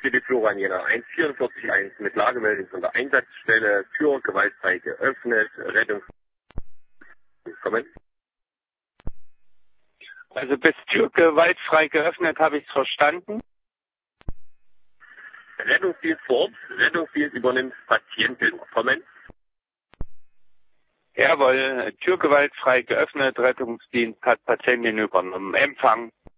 hier die Florian Jena 1441 mit Lagemeldung von der Einsatzstelle, Tür gewaltfrei geöffnet, Rettung. Kommen. Also bis Tür gewaltfrei geöffnet, habe ich es verstanden. Rettungsdienst vor Ort, Rettungsdienst übernimmt Patienten. Kommen. Jawohl, Tür gewaltfrei geöffnet, Rettungsdienst hat Patientin übernommen. Empfang.